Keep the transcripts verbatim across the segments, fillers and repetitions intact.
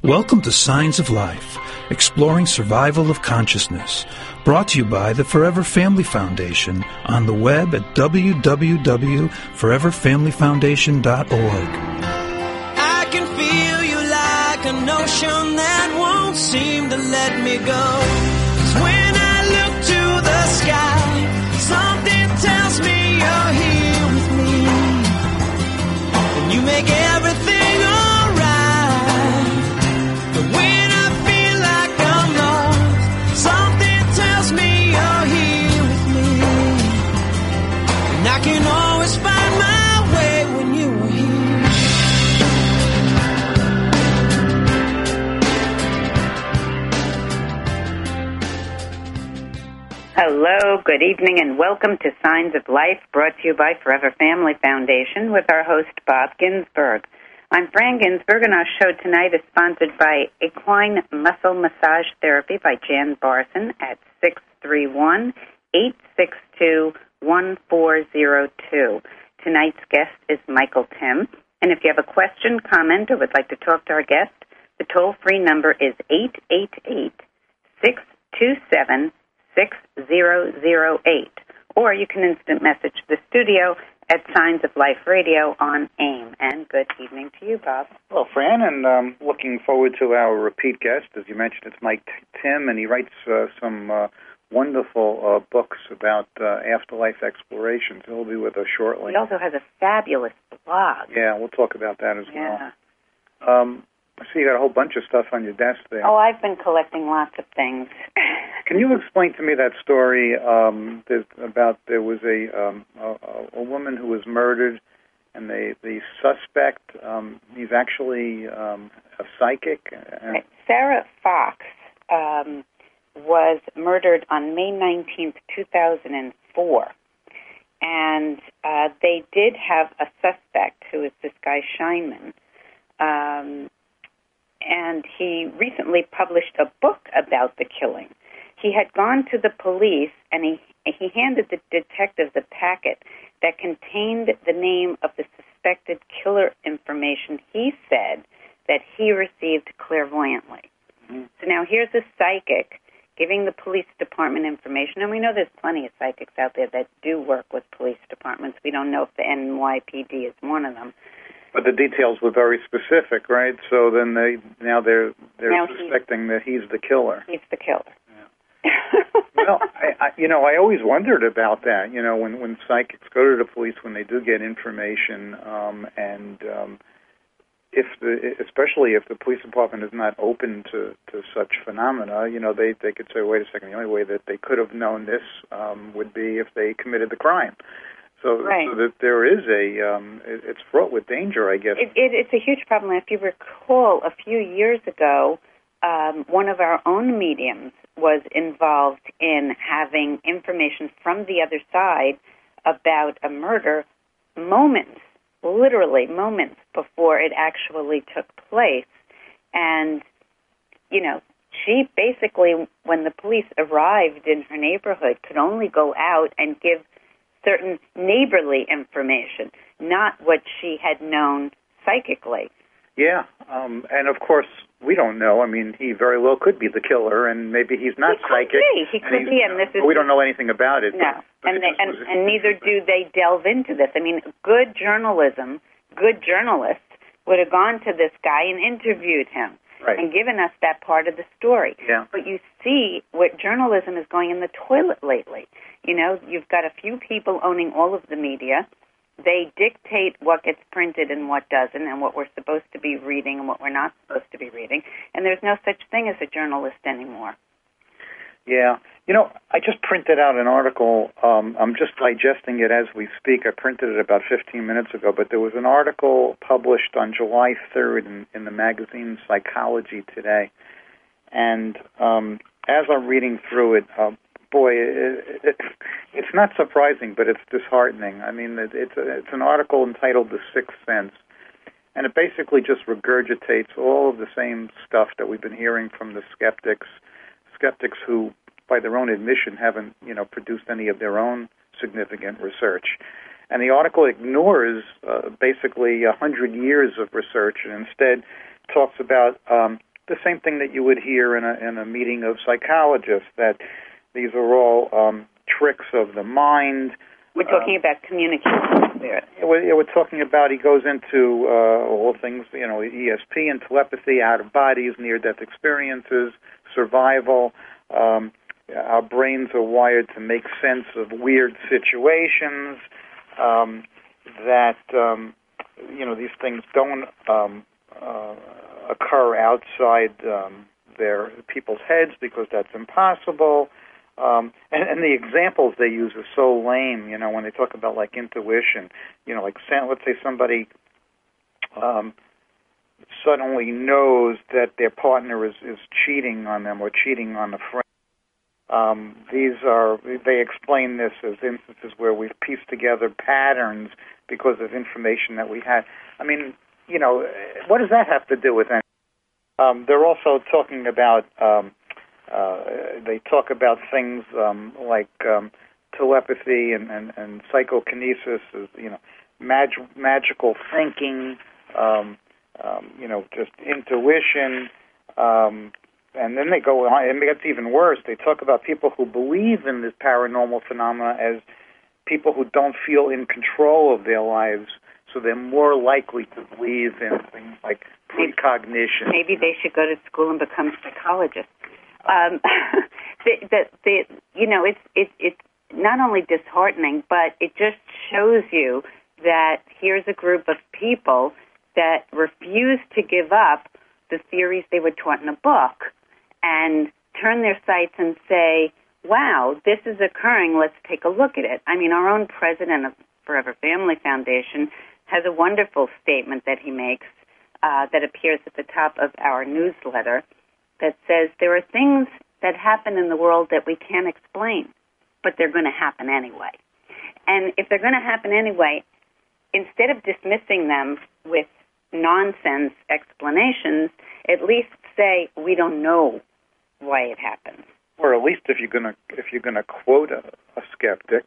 Welcome to Signs of Life, exploring survival of consciousness, brought to you by the Forever Family Foundation on the web at w w w dot forever family foundation dot org. I can feel you like an ocean that won't seem to let me go. 'Cause when I look to the sky, something tells me you're here with me, and you make everything alright. But when I feel like I'm lost, something tells me you're here with me, and I can always find my way when you are here. Hello, good evening, and welcome to Signs of Life, brought to you by Forever Family Foundation with our host, Bob Ginsberg. I'm Fran Ginsberg, and our show tonight is sponsored by Equine Muscle Massage Therapy by Jan Barson at six three one, eight six two, one four zero two. Tonight's guest is Michael Tim, and if you have a question, comment, or would like to talk to our guest, the toll-free number is eight eight eight, six two seven, six zero zero eight, or you can instant message the studio at Signs of Life Radio on AIM. And good evening to you, Bob. Well, Fran, and um, looking forward to our repeat guest. As you mentioned, it's Mike Tim, and he writes uh, some uh, wonderful uh, books about uh, afterlife explorations. He'll be with us shortly. He also has a fabulous blog. Yeah, we'll talk about that as Yeah. well. Um, I see you got a whole bunch of stuff on your desk there. Oh, I've been collecting lots of things. Can you explain to me that story um, about there was a, um, a a woman who was murdered, and the the suspect um, he's actually um, a psychic. Right. Sarah Fox um, was murdered on May nineteenth, two thousand four, and uh, they did have a suspect who is this guy Scheinman. Um, and he recently published a book about the killing. He had gone to the police, and he he handed the detectives a packet that contained the name of the suspected killer information he said that he received clairvoyantly. Mm-hmm. So now here's a psychic giving the police department information, and we know there's plenty of psychics out there that do work with police departments. We don't know if the N Y P D is one of them. But the details were very specific, right? So then they now they're they're now suspecting that he's the killer. He's the killer. Yeah. Well, I, I, you know, I always wondered about that. You know, when when psychics go to the police when they do get information, um, and um, if the especially if the police department is not open to, to such phenomena, you know, they they could say, wait a second, the only way that they could have known this um, would be if they committed the crime. So, right. so that there is a, um, it, it's fraught with danger, I guess. It, it, it's a huge problem. If you recall, a few years ago, um, one of our own mediums was involved in having information from the other side about a murder moments, literally moments before it actually took place. And, you know, she basically, when the police arrived in her neighborhood, could only go out and give certain neighborly information, not what she had known psychically. Yeah, um, and of course, we don't know. I mean, he very well could be the killer, and maybe he's not he psychic. Could be. He could be, and this is... We don't know anything about it. No, but, but and, they, and, was, and neither do they delve into this. I mean, good journalism, good journalists would have gone to this guy and interviewed him. Right. And given us that part of the story. Yeah. But you see what journalism is going in the toilet lately. You know, you've got a few people owning all of the media. They dictate what gets printed and what doesn't, and what we're supposed to be reading and what we're not supposed to be reading. And there's no such thing as a journalist anymore. Yeah. You know, I just printed out an article. Um, I'm just digesting it as we speak. I printed it about fifteen minutes ago, but there was an article published on July third in, in the magazine Psychology Today. And um, as I'm reading through it, uh, boy, it, it, it's not surprising, but it's disheartening. I mean, it, it's, a, it's an article entitled The Sixth Sense, and it basically just regurgitates all of the same stuff that we've been hearing from the skeptics, skeptics who, by their own admission, haven't, you know, produced any of their own significant research. And the article ignores uh, basically a hundred years of research and instead talks about um, the same thing that you would hear in a in a meeting of psychologists, that these are all um, tricks of the mind. We're talking uh, about communication there. We're, we're talking about, he goes into uh, all things, you know, E S P and telepathy, out-of-bodies, near-death experiences, survival. Um, our brains are wired to make sense of weird situations, um, that, um, you know, these things don't um, uh, occur outside um, their people's heads because that's impossible. Um, and, and the examples they use are so lame, you know, when they talk about, like, intuition. You know, like, let's say somebody um, suddenly knows that their partner is, is cheating on them or cheating on a friend. Um, these are, they explain this as instances where we've pieced together patterns because of information that we had. I mean, you know, what does that have to do with anything? Um, they're also talking about... Um, Uh, they talk about things um, like um, telepathy and, and, and psychokinesis, as, you know, mag- magical thinking, um, um, you know, just intuition, um, and then they go on, and it gets even worse. They talk about people who believe in this paranormal phenomena as people who don't feel in control of their lives, so they're more likely to believe in things like precognition. Maybe they should go to school and become psychologists. Um, the, the, the, you know, it's it, it's not only disheartening, but it just shows you that here's a group of people that refuse to give up the theories they were taught in a book and turn their sights and say, wow, this is occurring, let's take a look at it. I mean, our own president of Forever Family Foundation has a wonderful statement that he makes uh, that appears at the top of our newsletter, that says there are things that happen in the world that we can't explain, but they're going to happen anyway. And if they're going to happen anyway, instead of dismissing them with nonsense explanations, at least say we don't know why it happens. Or at least if you're going to if you're going to quote a, a skeptic,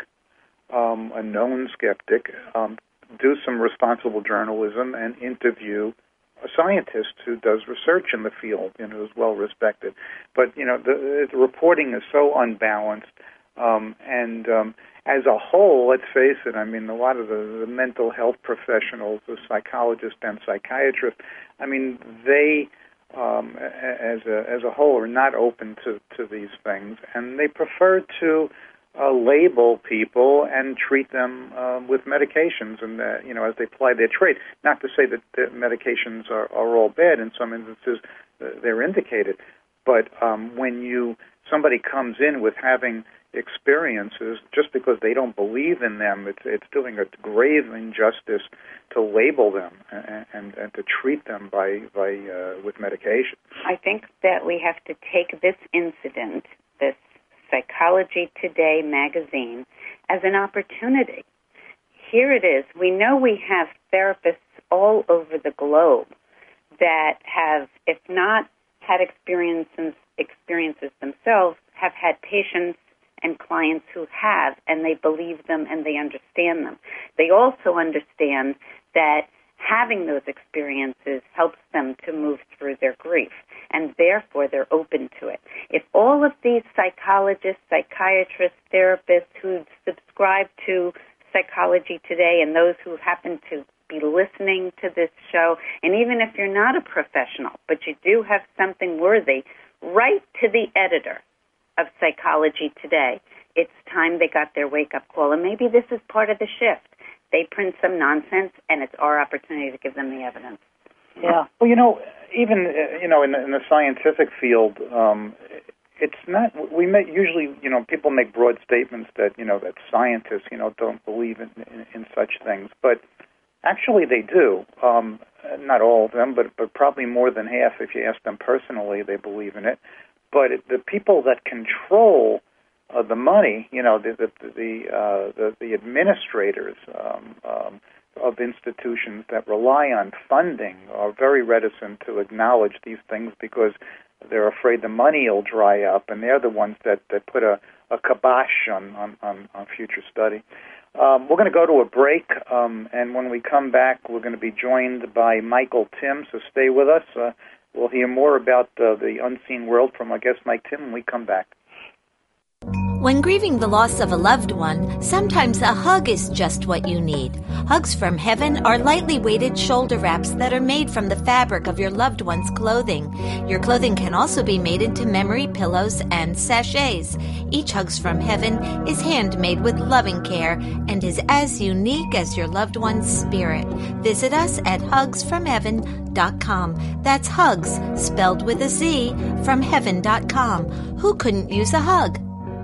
um, a known skeptic, um, do some responsible journalism and interview a scientist who does research in the field, you know, who's well respected. But, you know, the, the reporting is so unbalanced. Um, and um, as a whole, let's face it, I mean, a lot of the, the mental health professionals, the psychologists and psychiatrists, I mean, they, um, as a as a whole, are not open to, to these things. And they prefer to Uh, label people and treat them uh, with medications, and uh, you know, as they ply their trade. Not to say that the medications are, are all bad. In some instances, uh, they're indicated. But um, when you somebody comes in with having experiences, just because they don't believe in them, it's it's doing a grave injustice to label them and and, and to treat them by by uh, with medication. I think that we have to take this incident, this Psychology Today magazine, as an opportunity. Here it is. We know we have therapists all over the globe that have, if not had experiences, experiences themselves, have had patients and clients who have, and they believe them and they understand them. They also understand that having those experiences helps them to move through their grief, and therefore they're open to it. If all of these psychologists, psychiatrists, therapists who subscribe to Psychology Today and those who happen to be listening to this show, and even if you're not a professional, but you do have something worthy, write to the editor of Psychology Today. It's time they got their wake-up call, and maybe this is part of the shift. They print some nonsense, and it's our opportunity to give them the evidence. Yeah. Well, you know, even, uh, you know, in the, in the scientific field, um, it's not, we make, usually, you know, people make broad statements that, you know, that scientists, you know, don't believe in, in, in such things. But actually they do. Um, not all of them, but, but probably more than half, if you ask them personally, they believe in it. But it, the people that control Uh, the money, you know, the the the, uh, the, the administrators um, um, of institutions that rely on funding are very reticent to acknowledge these things because they're afraid the money will dry up, and they're the ones that, that put a, a kibosh on, on, on, on future study. Um, we're going to go to a break, um, and when we come back, we're going to be joined by Michael Tim, so stay with us. Uh, We'll hear more about uh, the unseen world from our guest Mike Timm when we come back. When grieving the loss of a loved one, sometimes a hug is just what you need. Hugs from Heaven are lightly weighted shoulder wraps that are made from the fabric of your loved one's clothing. Your clothing can also be made into memory pillows and sachets. Each Hugs from Heaven is handmade with loving care and is as unique as your loved one's spirit. Visit us at hugs from heaven dot com. That's hugs, spelled with a Z, from heaven dot com. Who couldn't use a hug?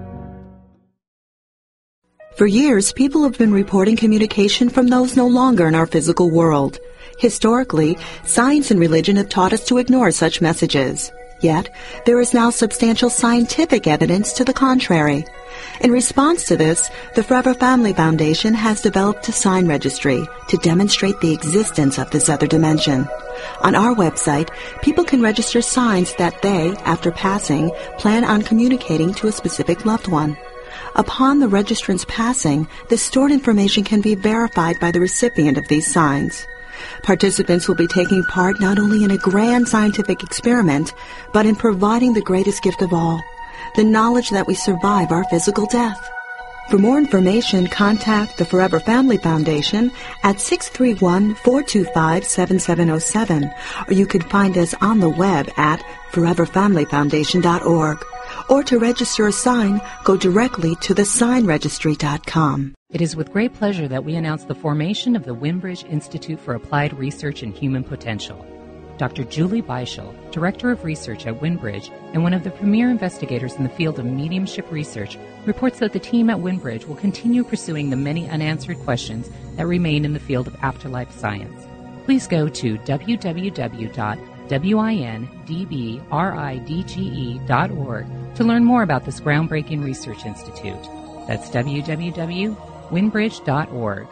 For years, people have been reporting communication from those no longer in our physical world. Historically, science and religion have taught us to ignore such messages. Yet, there is now substantial scientific evidence to the contrary. In response to this, the Forever Family Foundation has developed a sign registry to demonstrate the existence of this other dimension. On our website, people can register signs that they, after passing, plan on communicating to a specific loved one. Upon the registrant's passing, the stored information can be verified by the recipient of these signs. Participants will be taking part not only in a grand scientific experiment, but in providing the greatest gift of all, the knowledge that we survive our physical death. For more information, contact the Forever Family Foundation at six three one, four two five, seven seven zero seven, or you can find us on the web at forever family foundation dot org. Or to register a sign, go directly to the sign registry dot com. It is with great pleasure that we announce the formation of the Winbridge Institute for Applied Research and Human Potential. Doctor Julie Beischel, Director of Research at Winbridge and one of the premier investigators in the field of mediumship research, reports that the team at Winbridge will continue pursuing the many unanswered questions that remain in the field of afterlife science. Please go to w w w dot windbridge dot org to learn more about this groundbreaking research institute. That's w w w dot windbridge dot org.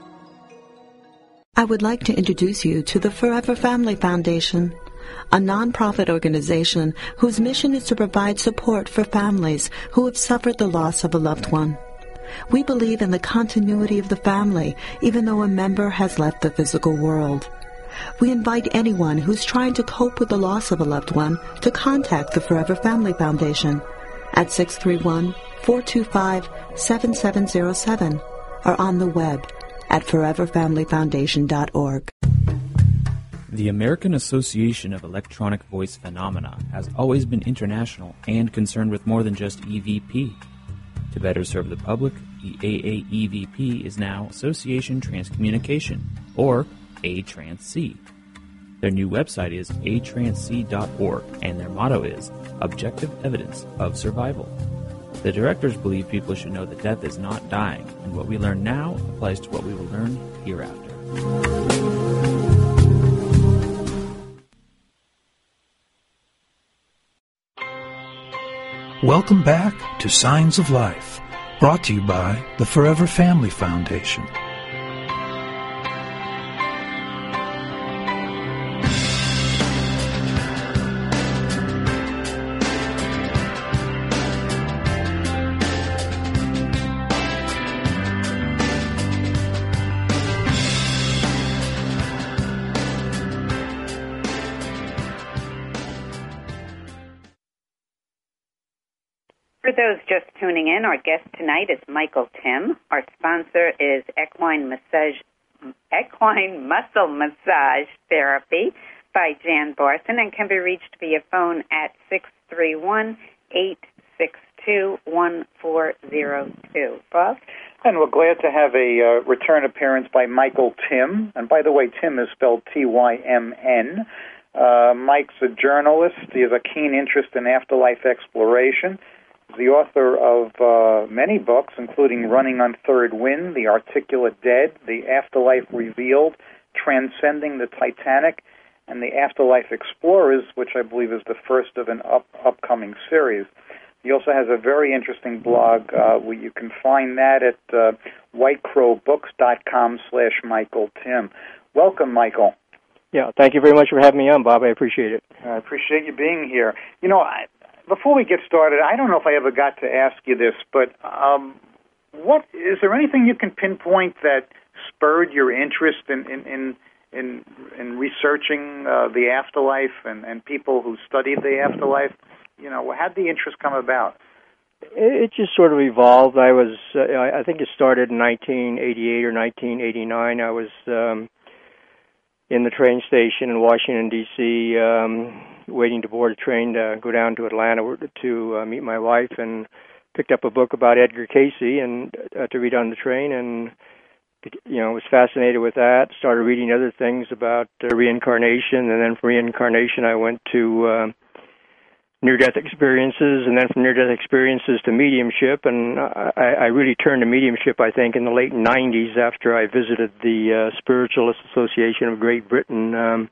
I would like to introduce you to the Forever Family Foundation, a nonprofit organization whose mission is to provide support for families who have suffered the loss of a loved one. We believe in the continuity of the family, even though a member has left the physical world. We invite anyone who's trying to cope with the loss of a loved one to contact the Forever Family Foundation at six three one, four two five, seven seven zero seven or on the web at forever family foundation dot org. The American Association of Electronic Voice Phenomena has always been international and concerned with more than just E V P. To better serve the public, the A A E V P is now Association Transcommunication, or A Trans C. Their new website is a trans c dot org, and their motto is Objective Evidence of Survival. The directors believe people should know that death is not dying, and what we learn now applies to what we will learn hereafter. Welcome back to Signs of Life, brought to you by the Forever Family Foundation. For those just tuning in, our guest tonight is Michael Timm. Our sponsor is Equine Massage, Equine Muscle Massage Therapy by Jan Barson, and can be reached via phone at six three one, eight six two, one four zero two. Bob? And we're glad to have a uh, return appearance by Michael Timm. And by the way, Timm is spelled T Y M N. Uh, Mike's a journalist. He has a keen interest in afterlife exploration. The author of uh, many books, including Running on Third Wind, The Articulate Dead, The Afterlife Revealed, Transcending the Titanic, and The Afterlife Explorers, which I believe is the first of an up- upcoming series. He also has a very interesting blog uh, where you can find that at uh, whitecrowbooks.com slash Michael Timm. Welcome, Michael. Yeah, thank you very much for having me on, Bob. I appreciate it. I appreciate you being here. You know, I... Before we get started, I don't know if I ever got to ask you this, but um, what is there anything you can pinpoint that spurred your interest in, in, in in in researching uh, the afterlife and, and people who studied the afterlife? You know, how did the interest come about? It just sort of evolved. I was, uh, I think it started in nineteen eighty-eight or nineteen eighty-nine. I was um, in the train station in Washington, D C, um, waiting to board a train to go down to Atlanta to uh, meet my wife, and picked up a book about Edgar Cayce and uh, to read on the train, and you know, was fascinated with that. Started reading other things about uh, reincarnation, and then from reincarnation I went to uh, near-death experiences, and then from near-death experiences to mediumship, and I, I really turned to mediumship, I think, in the late nineties after I visited the uh, Spiritualist Association of Great Britain um,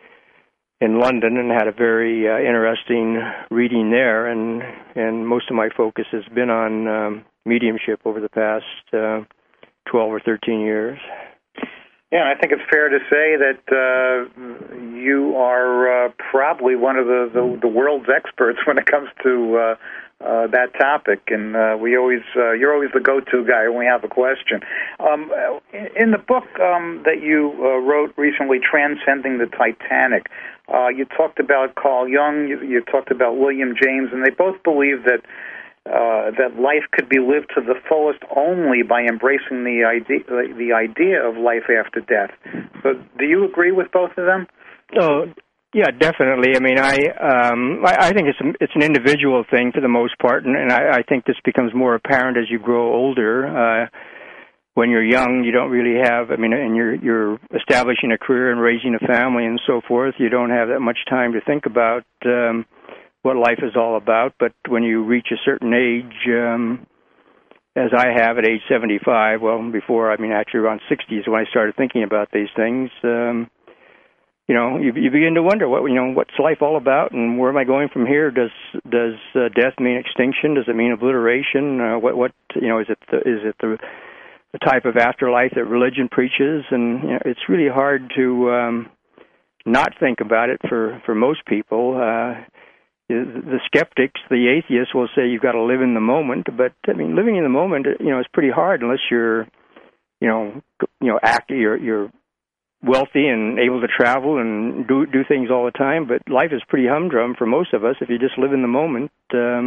in London and had a very uh, interesting reading there, and and most of my focus has been on um, mediumship over the past uh, twelve or thirteen years. Yeah, I think it's fair to say that uh, you are uh, probably one of the, the, the world's experts when it comes to uh, uh, that topic, and uh, we always uh, you're always the go-to guy when we have a question. Um, in the book um, that you uh, wrote recently, Transcending the Titanic, uh, you talked about Carl Jung, you, you talked about William James, and they both believe that Uh, that life could be lived to the fullest only by embracing the idea, the idea of life after death. So, do you agree with both of them? Oh, yeah, definitely. I mean, I um, I, I think it's a, it's an individual thing for the most part, and, and I, I think this becomes more apparent as you grow older. Uh, when you're young, you don't really have. I mean, and you're you're establishing a career and raising a family and so forth. You don't have that much time to think about Um, what life is all about, but when you reach a certain age, um, as I have at age seventy-five, well, before, I mean, actually around sixty is when I started thinking about these things, um, you know, you, you begin to wonder, what you know, what's life all about, and where am I going from here? Does does uh, death mean extinction? Does it mean obliteration? Uh, what, what, you know, is it the, is it the, the type of afterlife that religion preaches? And you know, it's really hard to um, not think about it for, for most people. Uh, The skeptics, the atheists, will say you've got to live in the moment, but I mean, living in the moment, you know, is pretty hard unless you're, you know, you know, active, you're you're wealthy and able to travel and do do things all the time. But life is pretty humdrum for most of us if you just live in the moment. Um,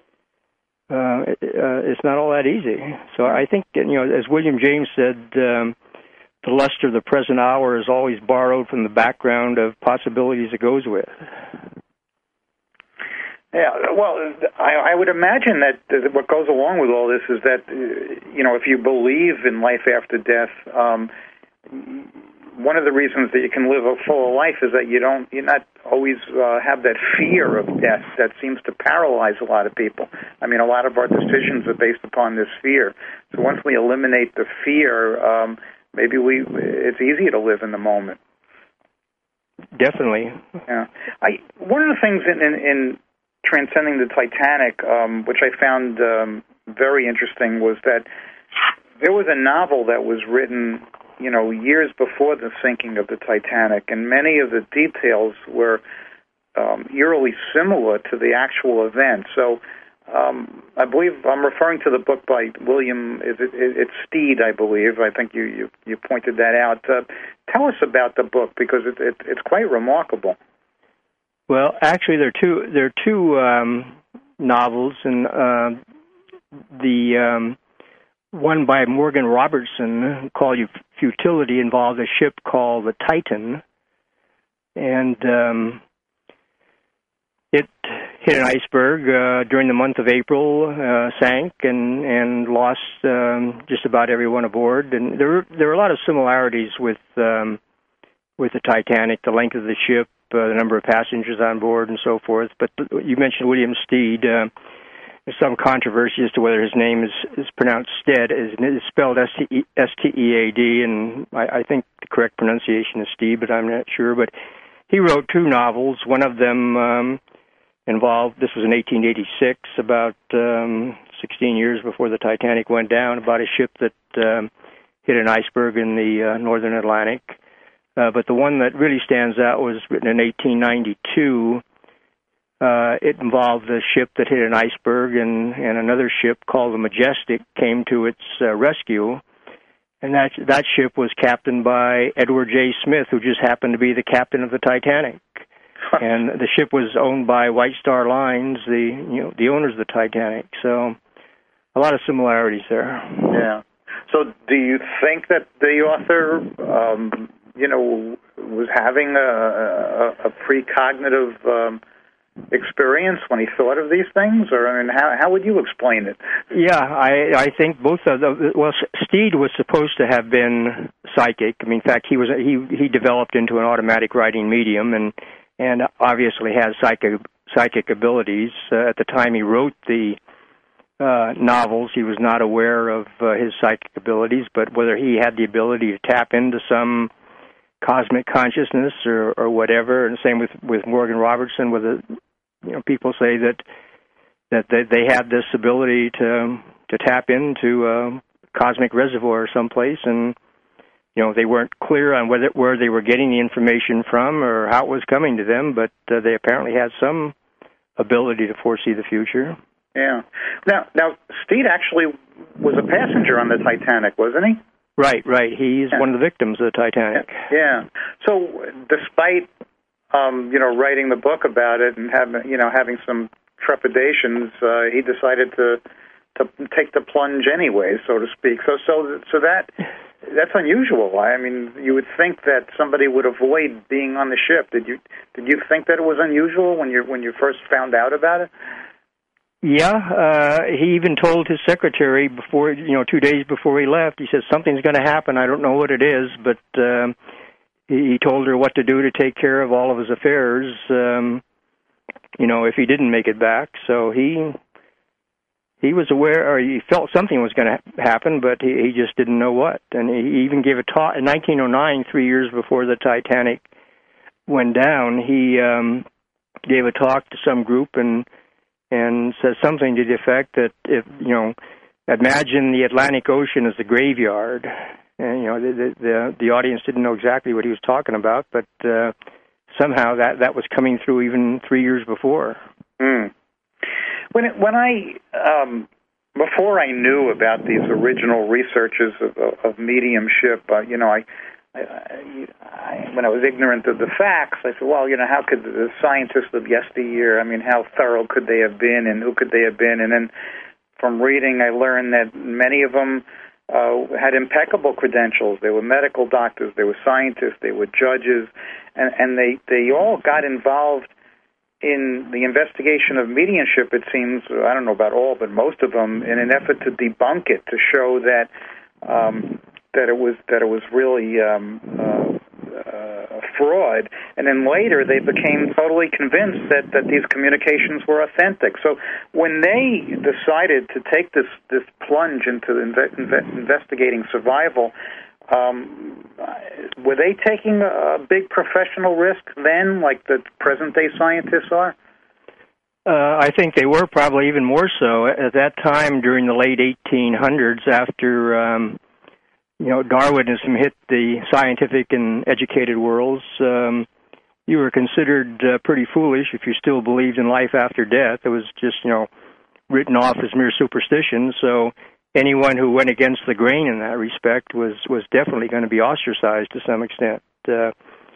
uh, it, uh, it's not all that easy. So I think, you know, as William James said, um, the luster of the present hour is always borrowed from the background of possibilities it goes with. Yeah, well, I, I would imagine that what goes along with all this is that, you know, if you believe in life after death, um, one of the reasons that you can live a full life is that you don't, you're not always uh, have that fear of death that seems to paralyze a lot of people. I mean, a lot of our decisions are based upon this fear. So once we eliminate the fear, um, maybe we it's easier to live in the moment. Definitely. Yeah. I one of the things in, in, in Transcending the Titanic, um, which I found um, very interesting, was that there was a novel that was written, you know, years before the sinking of the Titanic, and many of the details were um, eerily similar to the actual event. So um, I believe I'm referring to the book by William, is it, it's Steed, I believe. I think you, you, you pointed that out. Uh, tell us about the book, because it, it, it's quite remarkable. Well, actually, there are two. There are two um, novels, and uh, the um, one by Morgan Robertson called "Futility" involved a ship called the Titan, and um, it hit an iceberg uh, during the month of April, uh, sank, and and lost um, just about everyone aboard. And there there are a lot of similarities with um, with the Titanic, the length of the ship, Uh, the number of passengers on board, and so forth. But you mentioned William Steed. Uh, there's some controversy as to whether his name is, is pronounced Stead. It's spelled S T E A D, and I, I think the correct pronunciation is Steed, but I'm not sure. But he wrote two novels. One of them um, involved, this was in eighteen eighty-six, about um, sixteen years before the Titanic went down, about a ship that um, hit an iceberg in the uh, northern Atlantic. Uh, but the one that really stands out was written in eighteen ninety-two. Uh, it involved a ship that hit an iceberg, and, and another ship called the Majestic came to its uh, rescue. And that that ship was captained by Edward J. Smith, who just happened to be the captain of the Titanic. And the ship was owned by White Star Lines, the you know the owners of the Titanic. So a lot of similarities there. Yeah. So do you think that the author, um, you know, was having a, a, a precognitive um, experience when he thought of these things? Or, I mean, how, how would you explain it? Yeah, I, I think both of them. Well, Steed was supposed to have been psychic. I mean, in fact, he was he he developed into an automatic writing medium, and and obviously has psychic psychic abilities. Uh, at the time he wrote the uh, novels, he was not aware of uh, his psychic abilities, but whether he had the ability to tap into some cosmic consciousness or, or whatever, and same with, with Morgan Robertson, where the you know people say that that they, they had this ability to to tap into a cosmic reservoir someplace, and you know they weren't clear on whether where they were getting the information from or how it was coming to them, but uh, they apparently had some ability to foresee the future. Yeah. Now, now Steed actually was a passenger on the Titanic, wasn't he? Right, right. He's yeah. one of the victims of the Titanic. Yeah. So, despite um, you know writing the book about it and having you know having some trepidations, uh, he decided to to take the plunge anyway, so to speak. So, so, so that that's unusual. I mean, you would think that somebody would avoid being on the ship. Did you did you think that it was unusual when you when you first found out about it? Yeah, uh, he even told his secretary before, you know, two days before he left, he said, something's going to happen, I don't know what it is, but um, he, he told her what to do to take care of all of his affairs, um, you know, if he didn't make it back. So he he was aware, or he felt something was going to ha- happen, but he, he just didn't know what. And he even gave a talk in nineteen oh nine, three years before the Titanic went down, he um, gave a talk to some group and and says something to the effect that if, you know, imagine the Atlantic Ocean as a graveyard. And, you know, the the, the audience didn't know exactly what he was talking about, but uh, somehow that, that was coming through even three years before. Mm. When it, when I, um, before I knew about these original researches of, of mediumship, uh, you know, I, I, I, when I was ignorant of the facts, I said, well, you know, how could the scientists of yesteryear, I mean, how thorough could they have been and who could they have been? And then from reading, I learned that many of them uh, had impeccable credentials. They were medical doctors, they were scientists, they were judges, and, and they, they all got involved in the investigation of mediumship, it seems, I don't know about all, but most of them, in an effort to debunk it, to show that um, that it was that it was really um, uh, uh, fraud, and then later they became totally convinced that, that these communications were authentic. So when they decided to take this, this plunge into inve- inve- investigating survival, um, were they taking a big professional risk then, like the present-day scientists are? Uh, I think they were probably even more so. At that time, during the late eighteen hundreds, after Um, you know, Darwinism hit the scientific and educated worlds, um, you were considered uh, pretty foolish if you still believed in life after death. It was just, you know, written off as mere superstition. So anyone who went against the grain in that respect was, was definitely going to be ostracized to some extent. Uh,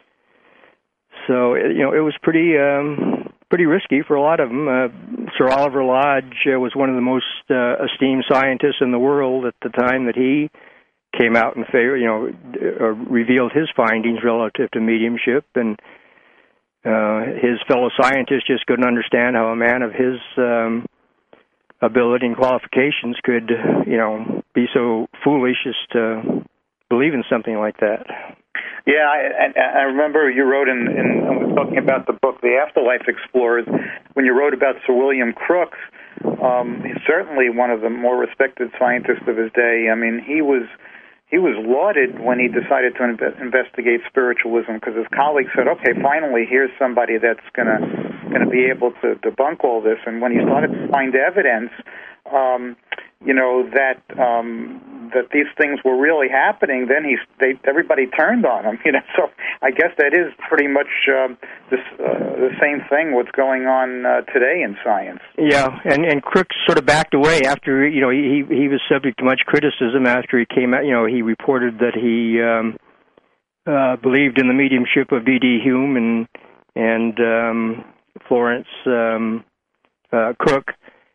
so, you know, it was pretty um, pretty risky for a lot of them. Uh, Sir Oliver Lodge uh, was one of the most uh, esteemed scientists in the world at the time that he came out and favor, you know, uh, revealed his findings relative to mediumship, and uh, his fellow scientists just couldn't understand how a man of his um, ability and qualifications could, you know, be so foolish as to believe in something like that. Yeah, I, I remember you wrote in, in, I was talking about the book, The Afterlife Explorers, when you wrote about Sir William Crookes. Um, he's certainly one of the more respected scientists of his day. I mean, he was he was lauded when he decided to inve- investigate spiritualism, because his colleagues said, okay, finally, here's somebody that's going to going to be able to debunk all this. And when he started to find evidence, um, you know, that um, that these things were really happening, then he's they everybody turned on him. You know, so I guess that is pretty much um, this uh, the same thing what's going on uh, today in science. Yeah, and and Crookes sort of backed away after you know he he was subject to much criticism after he came out. You know, he reported that he um, uh, believed in the mediumship of D D. Hume and and um, Florence um, uh, Cook,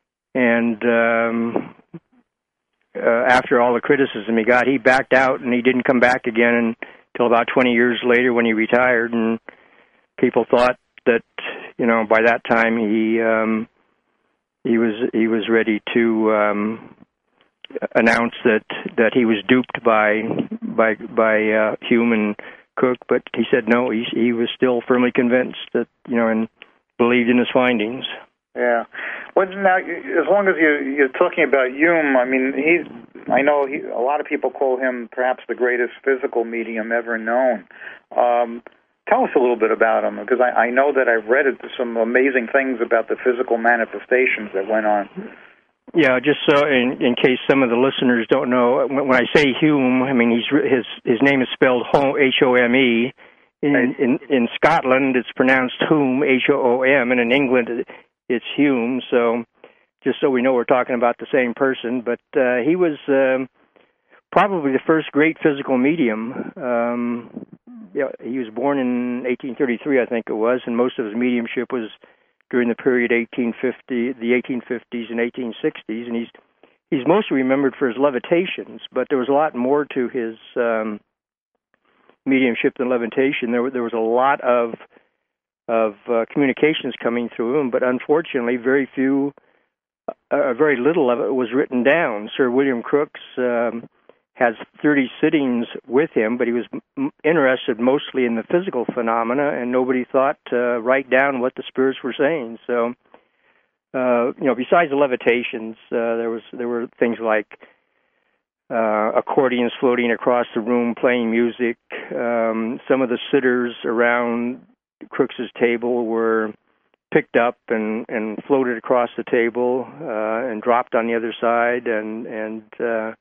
and um, uh, after all the criticism he got, he backed out and he didn't come back again until about twenty years later when he retired. And people thought that you know by that time he um, he was he was ready to um, announce that that he was duped by by by uh, Hume and Cook, but he said no. He he was still firmly convinced that you know and believed in his findings. Yeah. Well, now, as long as you, you're talking about Hume, I mean, he's, I know he, a lot of people call him perhaps the greatest physical medium ever known. Um, tell us a little bit about him, because I, I know that I've read some amazing things about the physical manifestations that went on. Yeah, just so in, in case some of the listeners don't know, when, when I say Hume, I mean he's his his name is spelled H O M E. In, in in Scotland, it's pronounced Hume, H O O M, and in England, it's Hume. So, just so we know, we're talking about the same person. But uh, he was um, probably the first great physical medium. Um, yeah, he was born in eighteen thirty-three, I think it was, and most of his mediumship was during the period eighteen fifty, the eighteen fifties and eighteen sixties. And he's he's mostly remembered for his levitations, but there was a lot more to his um, mediumship than levitation. There, there was a lot of of uh, communications coming through him, but unfortunately, very few, uh, very little of it was written down. Sir William Crookes um, has thirty sittings with him, but he was m- interested mostly in the physical phenomena, and nobody thought to write down what the spirits were saying. So, uh, you know, besides the levitations, uh, there was there were things like Uh, accordions floating across the room playing music. Um, some of the sitters around Crookes's table were picked up and, and floated across the table uh, and dropped on the other side. And, and uh,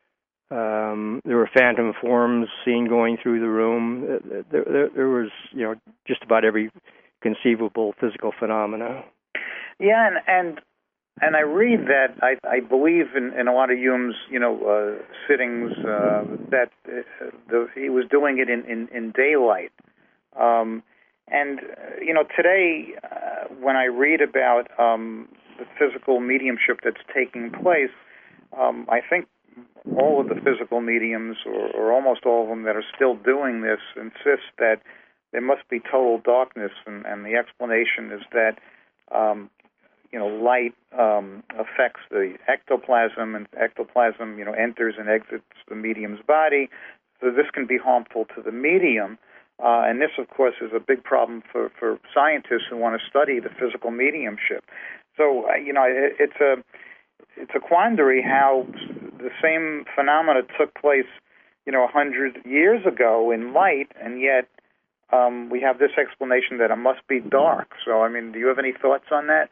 um, there were phantom forms seen going through the room. There, there, there was, you know, just about every conceivable physical phenomena. Yeah, and... and And I read that, I, I believe in, in a lot of Hume's, you know, uh, sittings, uh, that uh, the, he was doing it in, in, in daylight. Um, and, uh, you know, today, uh, when I read about um, the physical mediumship that's taking place, um, I think all of the physical mediums, or, or almost all of them that are still doing this, insist that there must be total darkness, and, and the explanation is that um, you know, light um, affects the ectoplasm, and ectoplasm, you know, enters and exits the medium's body. So this can be harmful to the medium. Uh, and this, of course, is a big problem for, for scientists who want to study the physical mediumship. So, uh, you know, it, it's a it's a quandary how the same phenomena took place, you know, a hundred years ago in light, and yet um, we have this explanation that it must be dark. So, I mean, do you have any thoughts on that?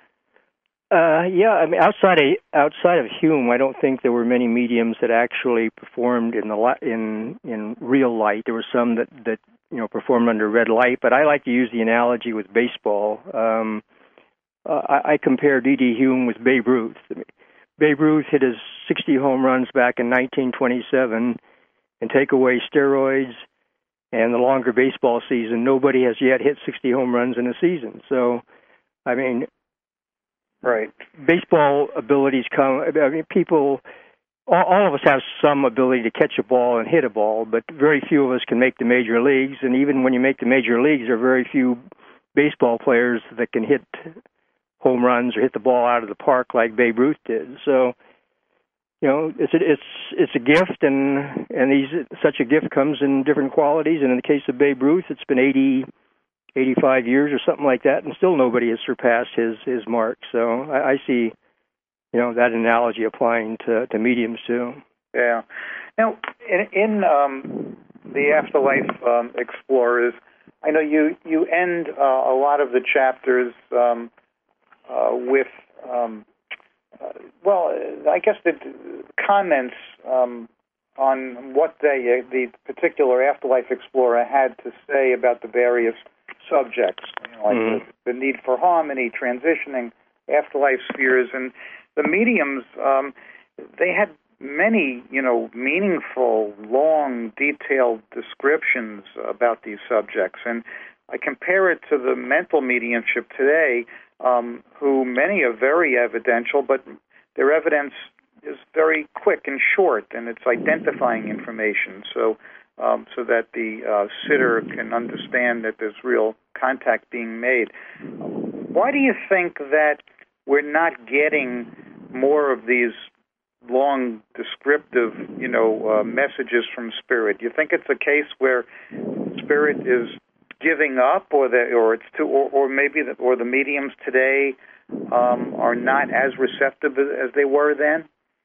Uh, yeah, I mean, outside of outside of Hume, I don't think there were many mediums that actually performed in the in in real light. There were some that, that you know performed under red light, but I like to use the analogy with baseball. Um, uh, I, I compare D D. Hume with Babe Ruth. I mean, Babe Ruth hit his sixty home runs back in nineteen twenty-seven, and take away steroids and the longer baseball season, nobody has yet hit sixty home runs in a season. So, I mean. Right. Baseball abilities come, I mean, people, all, all of us have some ability to catch a ball and hit a ball, but very few of us can make the major leagues. And even when you make the major leagues, there are very few baseball players that can hit home runs or hit the ball out of the park like Babe Ruth did. So, you know, it's a, it's it's a gift, and and these such a gift comes in different qualities. And in the case of Babe Ruth, it's been eighty. eighty-five years or something like that, and still nobody has surpassed his, his mark. So I, I see, you know, that analogy applying to, to mediums too. Yeah. Now, in, in um, the Afterlife um, Explorers, I know you, you end uh, a lot of the chapters um, uh, with um, uh, well, I guess the comments um, on what they, uh, the particular Afterlife Explorer had to say about the various subjects, you know, like mm-hmm. the, the need for harmony, transitioning, afterlife spheres, and the mediums, um, they had many, you know, meaningful, long, detailed descriptions about these subjects. And I compare it to the mental mediumship today, um, who many are very evidential, but their evidence is very quick and short, and it's identifying information so um, so that the uh, sitter can understand that there's real contact being made. Why do you think that we're not getting more of these long, descriptive, you know, uh, messages from Spirit? Do you think it's a case where Spirit is giving up, or that, or it's too, or, or maybe, the, or the mediums today um, are not as receptive as they were then?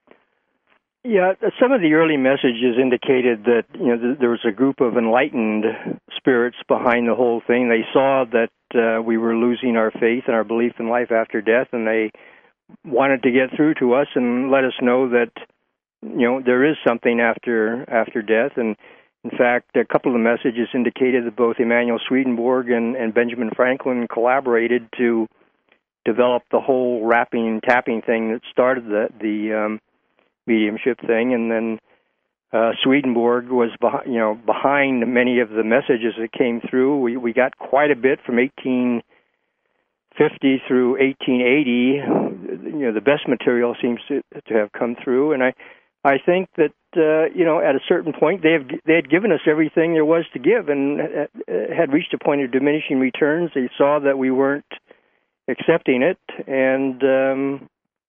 Yeah, some of the early messages indicated that, you know, th- there was a group of enlightened spirits behind the whole thing. They saw that uh, we were losing our faith and our belief in life after death, and they wanted to get through to us and let us know that, you know, there is something after after death. And in fact, a couple of the messages indicated that both Emanuel Swedenborg and, and Benjamin Franklin collaborated to develop the whole rapping, tapping thing that started the the um, mediumship thing. And then uh, Swedenborg was, behind, you know, behind many of the messages that came through. We we got quite a bit from eighteen fifty through eighteen eighty. You know, the best material seems to, to have come through, and I, I think that uh, you know, at a certain point they have they had given us everything there was to give, and uh, had reached a point of diminishing returns. They saw that we weren't accepting it, and um,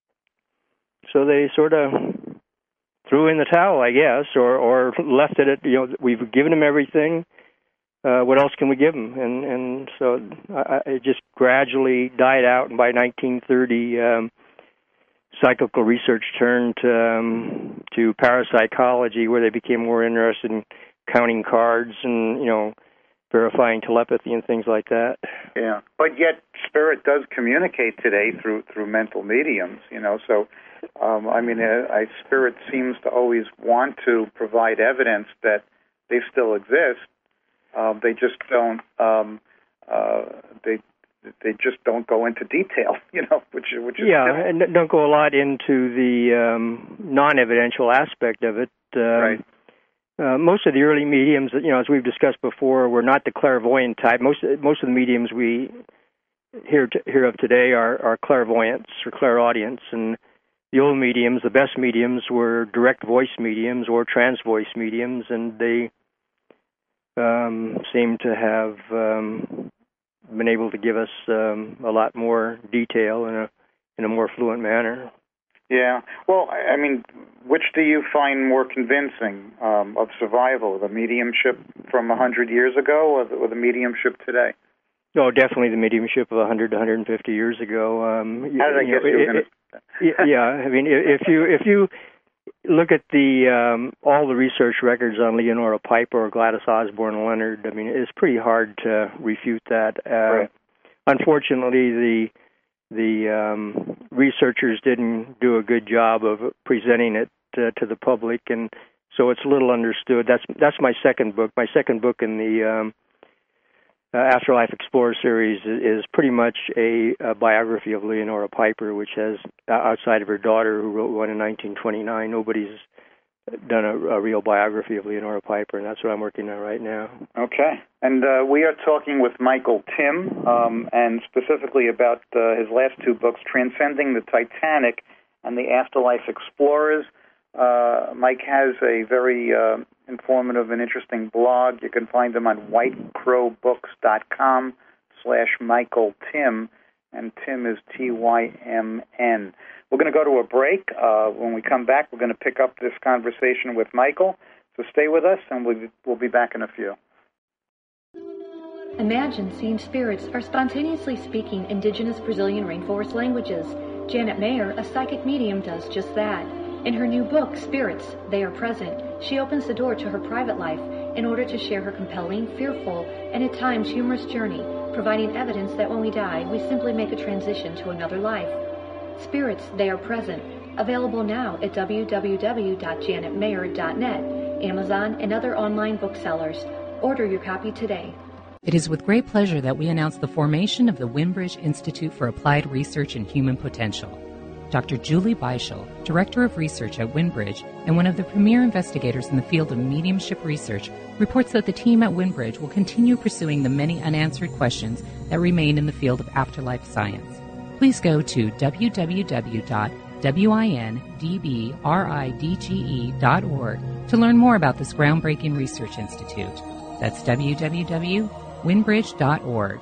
so they sort of threw in the towel, I guess, or or left it at, you know, we've given them everything. Uh, what else can we give them? And and so I, it just gradually died out. And by nineteen thirty, um, psychical research turned um, to parapsychology, where they became more interested in counting cards and, you know, verifying telepathy and things like that. Yeah, but yet Spirit does communicate today through through mental mediums. You know, so um, I mean, uh, I, Spirit seems to always want to provide evidence that they still exist. Um, they just don't. Um, uh, they they just don't go into detail, you know, which which is yeah, different. And don't go a lot into the um, non-evidential aspect of it. Um, right. Uh, most of the early mediums, you know, as we've discussed before, were not the clairvoyant type. Most most of the mediums we hear to, hear of today are, are clairvoyants or clairaudience, and the old mediums, the best mediums, were direct voice mediums or trance voice mediums, and they Um, seem to have um, been able to give us um, a lot more detail in a in a more fluent manner. Yeah. Well, I mean, which do you find more convincing um, of survival, the mediumship from a hundred years ago, or the, or the mediumship today? Oh, definitely the mediumship of a hundred to one hundred fifty years ago. Um, How did I guess you were going to? Yeah, I mean, if you if you look at the um, all the research records on Leonora Piper or Gladys Osborne Leonard, I mean, it's pretty hard to refute that. Uh, right. Unfortunately, the the um, researchers didn't do a good job of presenting it uh, to the public, and so it's little understood. That's that's my second book. My second book in the um, uh, Afterlife Explorer series is, is pretty much a, a biography of Leonora Piper, which has, outside of her daughter, who wrote one in nineteen twenty-nine, nobody's done a, a real biography of Leonora Piper, and that's what I'm working on right now. Okay. And uh, we are talking with Michael Timm, um, and specifically about uh, his last two books, Transcending the Titanic and The Afterlife Explorers. Uh, Mike has a very uh, informative and interesting blog. You can find him on whitecrowbooks.com slash Michael Timm, and Tim is T Y M N. We're going to go to a break. Uh, when we come back, we're going to pick up this conversation with Michael. So stay with us, and we'll, we'll be back in a few. Imagine seeing spirits are spontaneously speaking indigenous Brazilian rainforest languages. Janet Mayer, a psychic medium, does just that. In her new book, Spirits, They Are Present, she opens the door to her private life in order to share her compelling, fearful, and at times humorous journey, providing evidence that when we die, we simply make a transition to another life. Spirits, They Are Present. Available now at w w w dot janet mayer dot net, Amazon, and other online booksellers. Order your copy today. It is with great pleasure that we announce the formation of the Wimbridge Institute for Applied Research in Human Potential. Doctor Julie Beischel, Director of Research at Wimbridge and one of the premier investigators in the field of mediumship research, reports that the team at Wimbridge will continue pursuing the many unanswered questions that remain in the field of afterlife science. Please go to w w w dot windbridge dot org to learn more about this groundbreaking research institute. That's w w w dot windbridge dot org.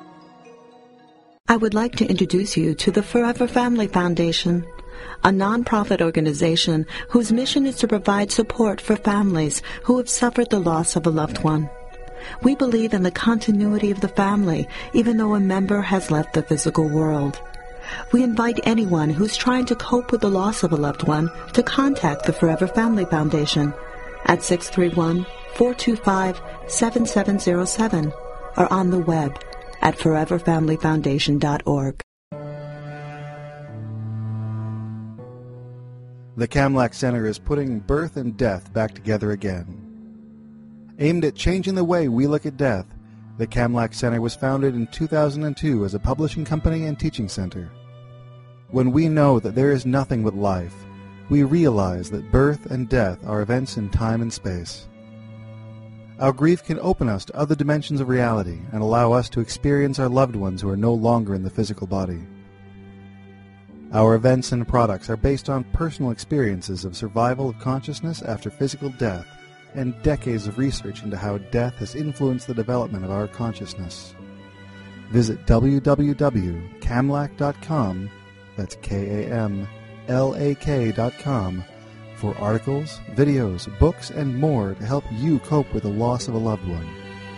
I would like to introduce you to the Forever Family Foundation, a nonprofit organization whose mission is to provide support for families who have suffered the loss of a loved one. We believe in the continuity of the family, even though a member has left the physical world. We invite anyone who's trying to cope with the loss of a loved one to contact the Forever Family Foundation at six three one, four two five, seven seven zero seven or on the web at forever family foundation dot org. The Kamlach Center is putting birth and death back together again. Aimed at changing the way we look at death, the Kamlach Center was founded in two thousand two as a publishing company and teaching center. When we know that there is nothing but life, we realize that birth and death are events in time and space. Our grief can open us to other dimensions of reality and allow us to experience our loved ones who are no longer in the physical body. Our events and products are based on personal experiences of survival of consciousness after physical death and decades of research into how death has influenced the development of our consciousness. Visit w w w dot kamlach dot com, that's K A M L A K dot com, for articles, videos, books, and more to help you cope with the loss of a loved one.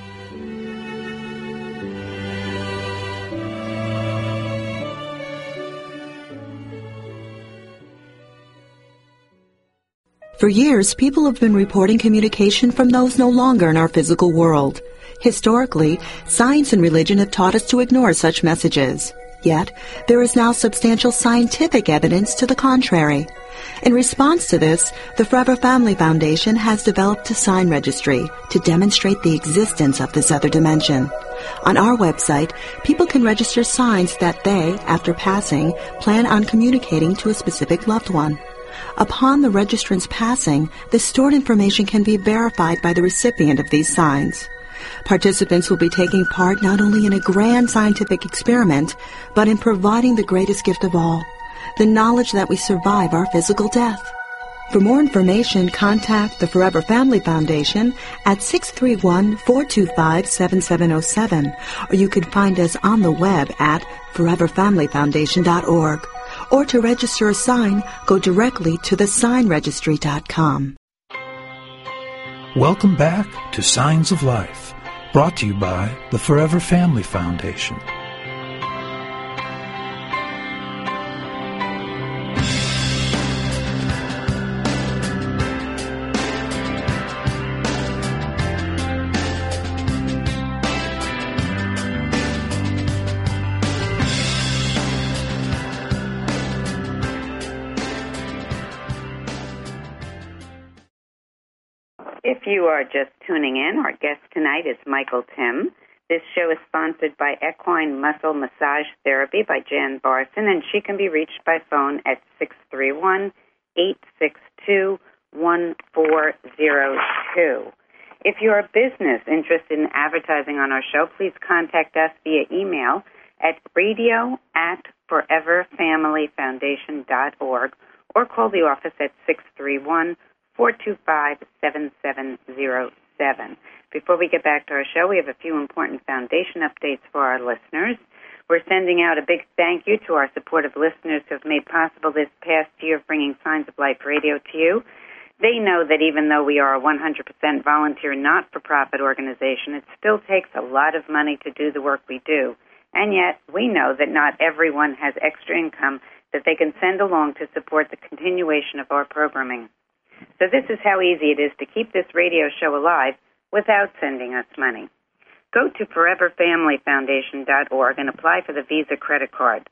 For years, people have been reporting communication from those no longer in our physical world. Historically, science and religion have taught us to ignore such messages. Yet, there is now substantial scientific evidence to the contrary. In response to this, the Forever Family Foundation has developed a sign registry to demonstrate the existence of this other dimension. On our website, people can register signs that they, after passing, plan on communicating to a specific loved one. Upon the registrant's passing, the stored information can be verified by the recipient of these signs. Participants will be taking part not only in a grand scientific experiment, but in providing the greatest gift of all, the knowledge that we survive our physical death. For more information, contact the Forever Family Foundation at six three one, four two five, seven seven zero seven, or you can find us on the web at forever family foundation dot org. Or to register a sign, go directly to the sign registry dot com. Welcome back to Signs of Life, brought to you by the Forever Family Foundation. If you are just tuning in, our guest tonight is Michael Tim. This show is sponsored by Equine Muscle Massage Therapy by Jan Barson, and she can be reached by phone at six three one, eight six two, one four zero two. If you're a business interested in advertising on our show, please contact us via email at radio at forever family foundation dot org or call the office at six three one, four two five, seven seven zero seven. Before we get back to our show, we have a few important foundation updates for our listeners. We're sending out a big thank you to our supportive listeners who have made possible this past year of bringing Signs of Life Radio to you. They know that even though we are a one hundred percent volunteer, not-for-profit organization, it still takes a lot of money to do the work we do. And yet, we know that not everyone has extra income that they can send along to support the continuation of our programming. So this is how easy it is to keep this radio show alive without sending us money. Go to forever family foundation dot org and apply for the Visa credit card.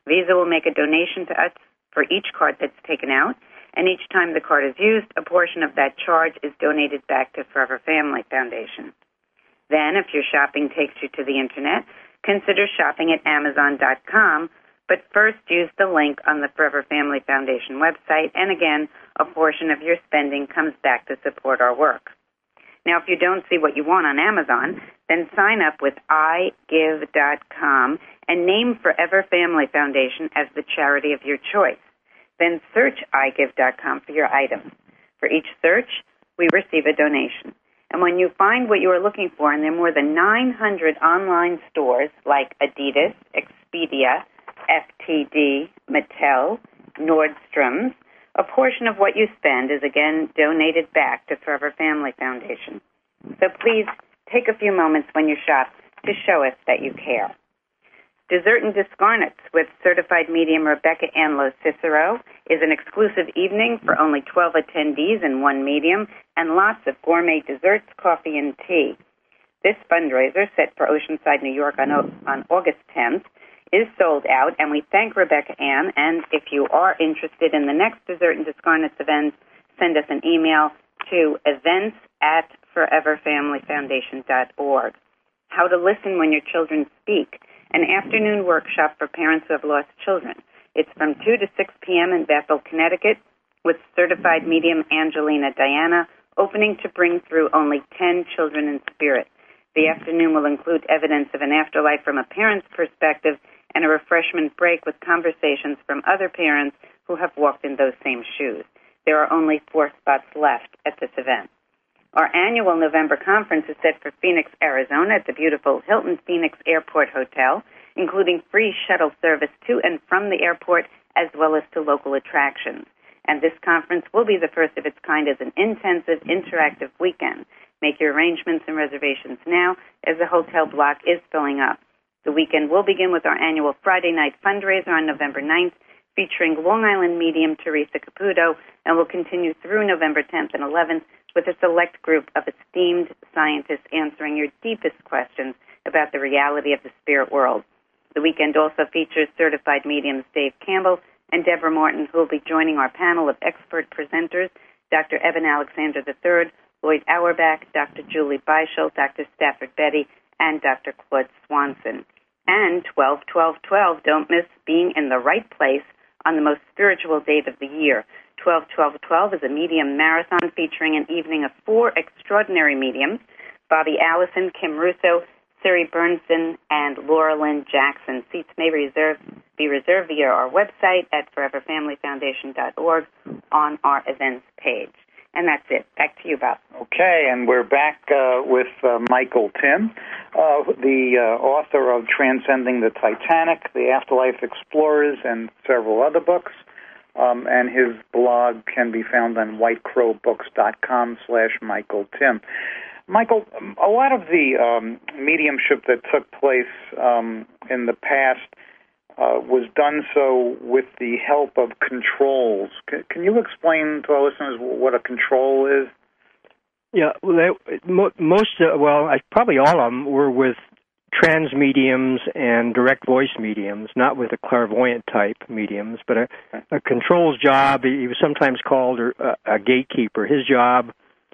Visa will make a donation to us for each card that's taken out, and each time the card is used, a portion of that charge is donated back to Forever Family Foundation. Then, if your shopping takes you to the Internet, consider shopping at Amazon dot com, but first use the link on the Forever Family Foundation website, and again, a portion of your spending comes back to support our work. Now, if you don't see what you want on Amazon, then sign up with i give dot com and name Forever Family Foundation as the charity of your choice. Then search i give dot com for your items. For each search, we receive a donation. And when you find what you are looking for, and there are more than nine hundred online stores like Adidas, Expedia, F T D, Mattel, Nordstrom's, a portion of what you spend is again donated back to Forever Family Foundation. So please take a few moments when you shop to show us that you care. Dessert and Discarnates with certified medium Rebecca Ann Lo Cicero is an exclusive evening for only twelve attendees and one medium, and lots of gourmet desserts, coffee, and tea. This fundraiser, set for Oceanside, New York on, on August tenth, is sold out, and we thank Rebecca Ann. And if you are interested in the next Dessert and Discarnates events, send us an email to events at forever family foundation dot org. How to listen when your children speak, an afternoon workshop for parents who have lost children. It's from two to six p.m. in Bethel, Connecticut, with certified medium Angelina Diana, opening to bring through only ten children in spirit. The afternoon will include evidence of an afterlife from a parent's perspective and a refreshment break with conversations from other parents who have walked in those same shoes. There are only four spots left at this event. Our annual November conference is set for Phoenix, Arizona at the beautiful Hilton Phoenix Airport Hotel, including free shuttle service to and from the airport as well as to local attractions. And this conference will be the first of its kind as an intensive, interactive weekend. Make your arrangements and reservations now as the hotel block is filling up. The weekend will begin with our annual Friday night fundraiser on November ninth, featuring Long Island medium Teresa Caputo, and will continue through November tenth and eleventh with a select group of esteemed scientists answering your deepest questions about the reality of the spirit world. The weekend also features certified mediums Dave Campbell and Deborah Martin, who will be joining our panel of expert presenters, Doctor Evan Alexander the third, Lloyd Auerbach, Doctor Julie Beischel, Doctor Stafford Betty, and Doctor Claude Swanson. And twelve twelve twelve, don't miss being in the right place on the most spiritual date of the year. twelve twelve twelve is a medium marathon featuring an evening of four extraordinary mediums, Bobby Allison, Kim Russo, Siri Bernson, and Laura Lynn Jackson. Seats may reserve, be reserved via our website at forever family foundation dot org on our events page. And that's it. Back to you, Bob. Okay, and we're back uh, with uh, Michael Tim, uh, the uh, author of Transcending the Titanic, The Afterlife Explorers, and several other books. Um, and his blog can be found on white crow books dot com slash Michael Tim. Michael, a lot of the um, mediumship that took place um, in the past uh, was done so with the help of controls. C- can you explain to our listeners what a control is? Yeah, well, they, most, uh, well, I, probably all of them were with trans mediums and direct voice mediums, not with the clairvoyant type mediums, but a, a control's job, he was sometimes called a, a gatekeeper. His job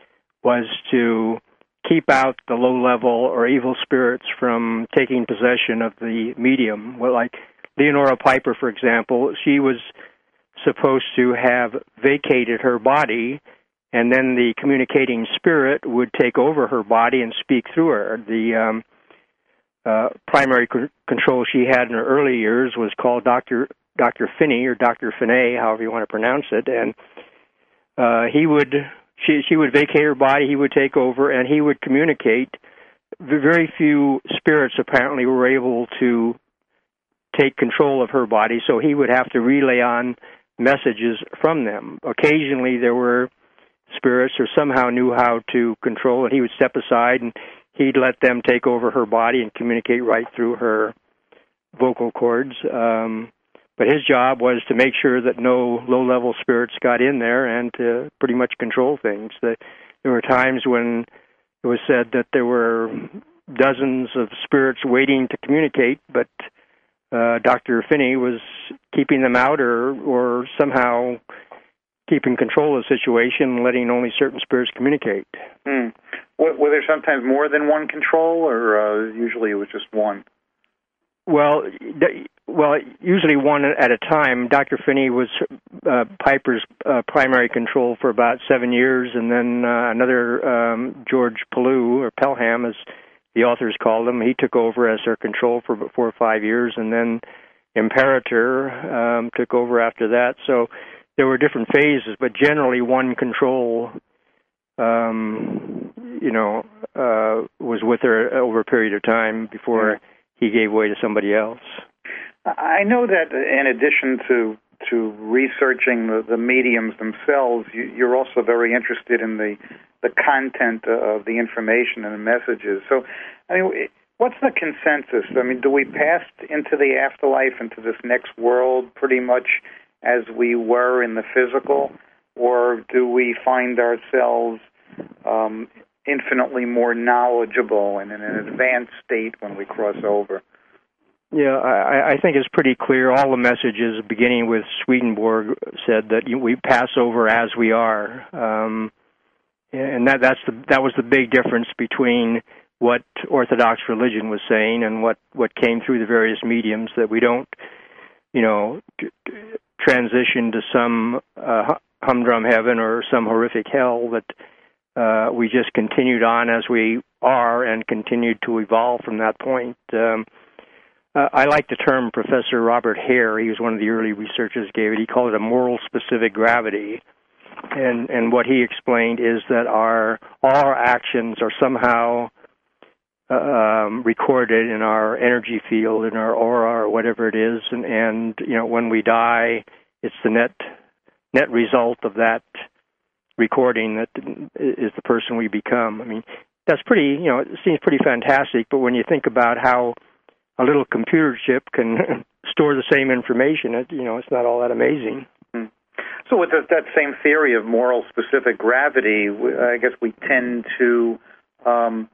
was to keep out the low-level or evil spirits from taking possession of the medium. Well, like Leonora Piper, for example, she was supposed to have vacated her body, and then the communicating spirit would take over her body and speak through her. The um, uh, primary c- control she had in her early years was called Doctor Doctor Finney, or Doctor Finney, however you want to pronounce it, and uh, he would she she would vacate her body, he would take over, and he would communicate. Very few spirits apparently were able to take control of her body, so he would have to relay on messages from them. Occasionally there were spirits who somehow knew how to control it. He would step aside and he'd let them take over her body and communicate right through her vocal cords. Um, but his job was to make sure that no low-level spirits got in there and to pretty much control things. There were times when it was said that there were dozens of spirits waiting to communicate, but uh, Doctor Finney was keeping them out or, or somehow keeping control of the situation and letting only certain spirits communicate. Hmm. Were there sometimes more than one control, or uh, usually it was just one? Well, well, usually one at a time. Doctor Finney was uh, Piper's uh, primary control for about seven years, and then uh, another um, George Pellew, or Pelham, as the authors called him, he took over as their control for about four or five years, and then Imperator um, took over after that. So there were different phases, but generally one control, um, you know, uh, was with her over a period of time before Yeah. he gave way to somebody else. I know that in addition to to researching the, the mediums themselves, you, you're also very interested in the the content of the information and the messages. So, I mean, what's the consensus? I mean, do we pass into the afterlife, into this next world, pretty much as we were in the physical, or do we find ourselves um, infinitely more knowledgeable and in an advanced state when we cross over? Yeah, I, I think it's pretty clear. All the messages, beginning with Swedenborg, said that you, we pass over as we are, um, and that that's the that was the big difference between what Orthodox religion was saying and what, what came through the various mediums. That we don't, you know, t- t- transition to some uh, humdrum heaven or some horrific hell. That uh, we just continued on as we are and continued to evolve from that point. Um, Uh, I like the term Professor Robert Hare. He was one of the early researchers gave it. He called it a moral specific gravity. And and what he explained is that our all our actions are somehow uh, um, recorded in our energy field, in our aura, or whatever it is. And, and you know, when we die, it's the net net result of that recording that is the person we become. I mean, that's pretty, you know, it seems pretty fantastic. But when you think about how a little computer chip can store the same information, It, you know, it's not all that amazing. Hmm. So with that, that same theory of moral specific gravity, I guess we tend to um,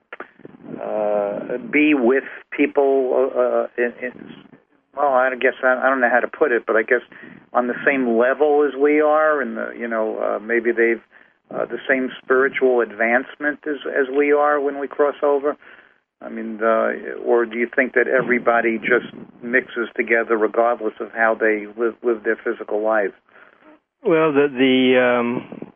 uh, be with people, uh, in, in, well, I guess I, I don't know how to put it, but I guess on the same level as we are, and the, you know, uh, maybe they've uh, the same spiritual advancement as, as we are when we cross over. I mean, uh, or do you think that everybody just mixes together regardless of how they live, live their physical lives? Well, the, the um,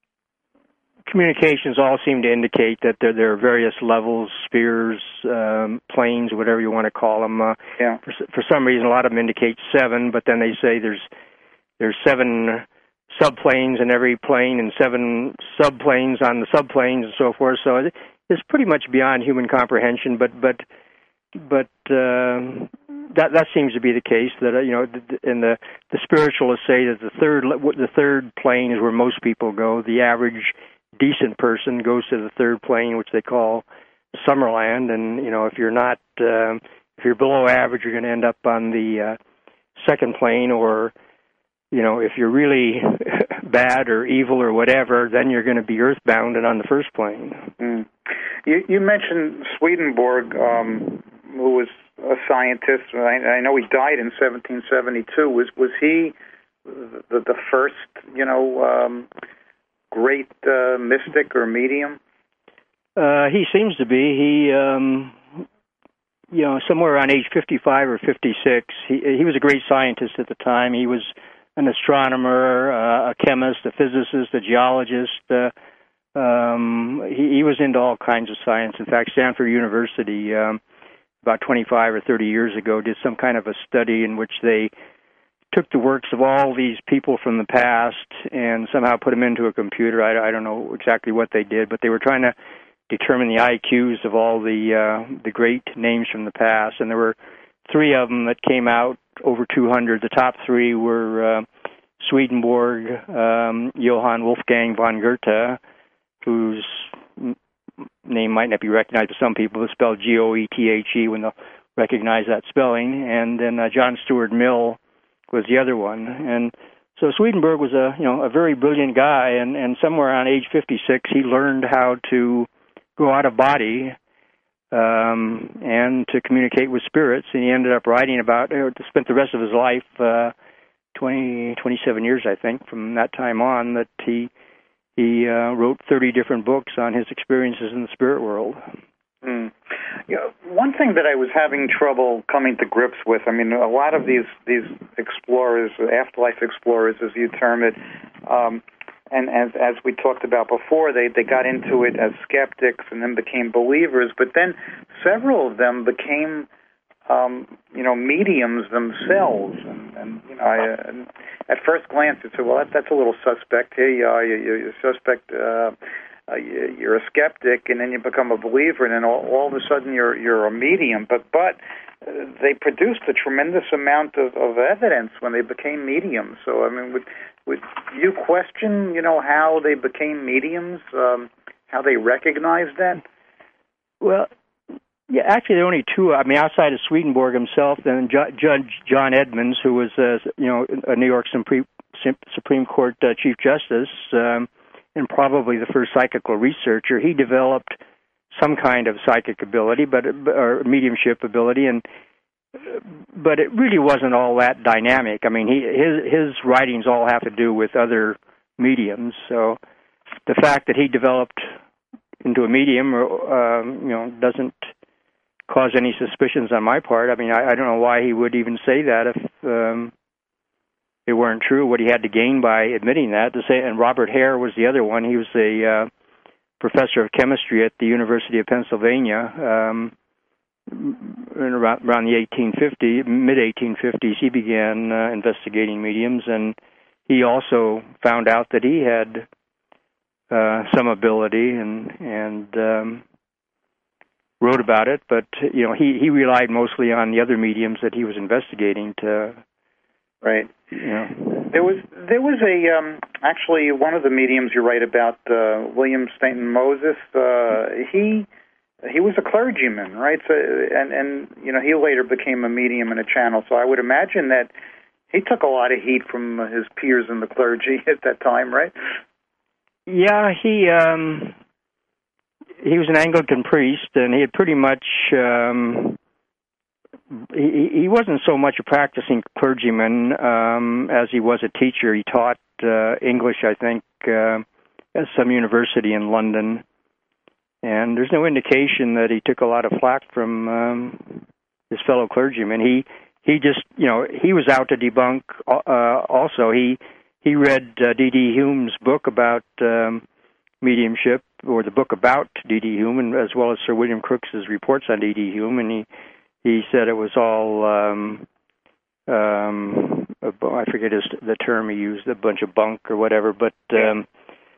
communications all seem to indicate that there, there are various levels, spheres, um, planes, whatever you want to call them. Uh, yeah. For, for some reason, a lot of them indicate seven, but then they say there's there's seven subplanes in every plane and seven subplanes on the subplanes and so forth. So it, it's pretty much beyond human comprehension, but but but uh, that that seems to be the case. That uh, you know, and the the spiritualists say that the third the third plane is where most people go. The average decent person goes to the third plane, which they call Summerland. And you know, if you're not uh, if you're below average, you're going to end up on the uh, second plane, or you know, if you're really bad or evil or whatever, then you're going to be earthbound and on the first plane. Mm. You, you mentioned Swedenborg, um, who was a scientist. I, I know he died in seventeen seventy-two. Was was he the, the first, you know, um, great uh, mystic or medium? Uh, he seems to be. He, um, you know, somewhere around age fifty-five or fifty-six. He he was a great scientist at the time. He was an astronomer, uh, a chemist, a physicist, a geologist. Uh, um, he, he was into all kinds of science. In fact, Stanford University, um, about twenty-five or thirty years ago, did some kind of a study in which they took the works of all these people from the past and somehow put them into a computer. I, I don't know exactly what they did, but they were trying to determine the I Qs of all the uh, the great names from the past. And there were three of them that came out over two hundred. The top three were uh, Swedenborg, um, Johann Wolfgang von Goethe, whose name might not be recognized by some people, but spelled G O E T H E when they'll recognize that spelling. And then uh, John Stuart Mill was the other one. And so Swedenborg was a you know a very brilliant guy, and, and somewhere around age fifty-six he learned how to go out of body um, and to communicate with spirits. And he ended up writing about, or spent the rest of his life, uh, twenty, twenty-seven years, I think, from that time on, that he he uh, wrote thirty different books on his experiences in the spirit world. Mm. You know, one thing that I was having trouble coming to grips with, I mean, a lot of these, these explorers, afterlife explorers, as you term it, um, and as as we talked about before, they, they got into it as skeptics and then became believers, but then several of them became, um, you know, mediums themselves. And, and you know, I, and at first glance, you'd say, well, that, that's a little suspect. Here you are, you're, you're suspect... Uh, Uh, you're a skeptic, and then you become a believer, and then all, all of a sudden you're you're a medium. But but uh, they produced a tremendous amount of, of evidence when they became mediums. So I mean, would would you question, you know, how they became mediums, um, how they recognized that? Well, yeah, actually there are only two. I mean, outside of Swedenborg himself, then Ju- Judge John Edmonds, who was uh, you know a New York Supreme Supreme Court uh, Chief Justice. Um, and probably the first psychical researcher. He developed some kind of psychic ability, but or mediumship ability, and but it really wasn't all that dynamic. I mean, he his his writings all have to do with other mediums. So the fact that he developed into a medium, um, you know, doesn't cause any suspicions on my part. I mean, I, I don't know why he would even say that if. Um, They weren't true. What he had to gain by admitting that, to say, and Robert Hare was the other one. He was a uh, professor of chemistry at the University of Pennsylvania um, in around, around the eighteen fifties, mid eighteen fifties. He began uh, investigating mediums, and he also found out that he had uh, some ability and and um, wrote about it. But you know, he he relied mostly on the other mediums that he was investigating to. Right. Yeah. There was there was a um, actually one of the mediums you write about, uh, William Stanton Moses. Uh, he he was a clergyman, right? So and and you know he later became a medium and a channel. So I would imagine that he took a lot of heat from his peers in the clergy at that time, right? Yeah, he um, he was an Anglican priest, and he had pretty much. Um, He, he wasn't so much a practicing clergyman um, as he was a teacher. He taught uh, English, I think, uh, at some university in London. And there's no indication that he took a lot of flack from um, his fellow clergymen. He he just, you know, he was out to debunk uh, also. He he read uh, D D Hume's book about um, mediumship, or the book about D D Hume, and as well as Sir William Crookes's reports on D D Hume, and he He said it was all, um, um, I forget his, the term he used, a bunch of bunk or whatever, but um,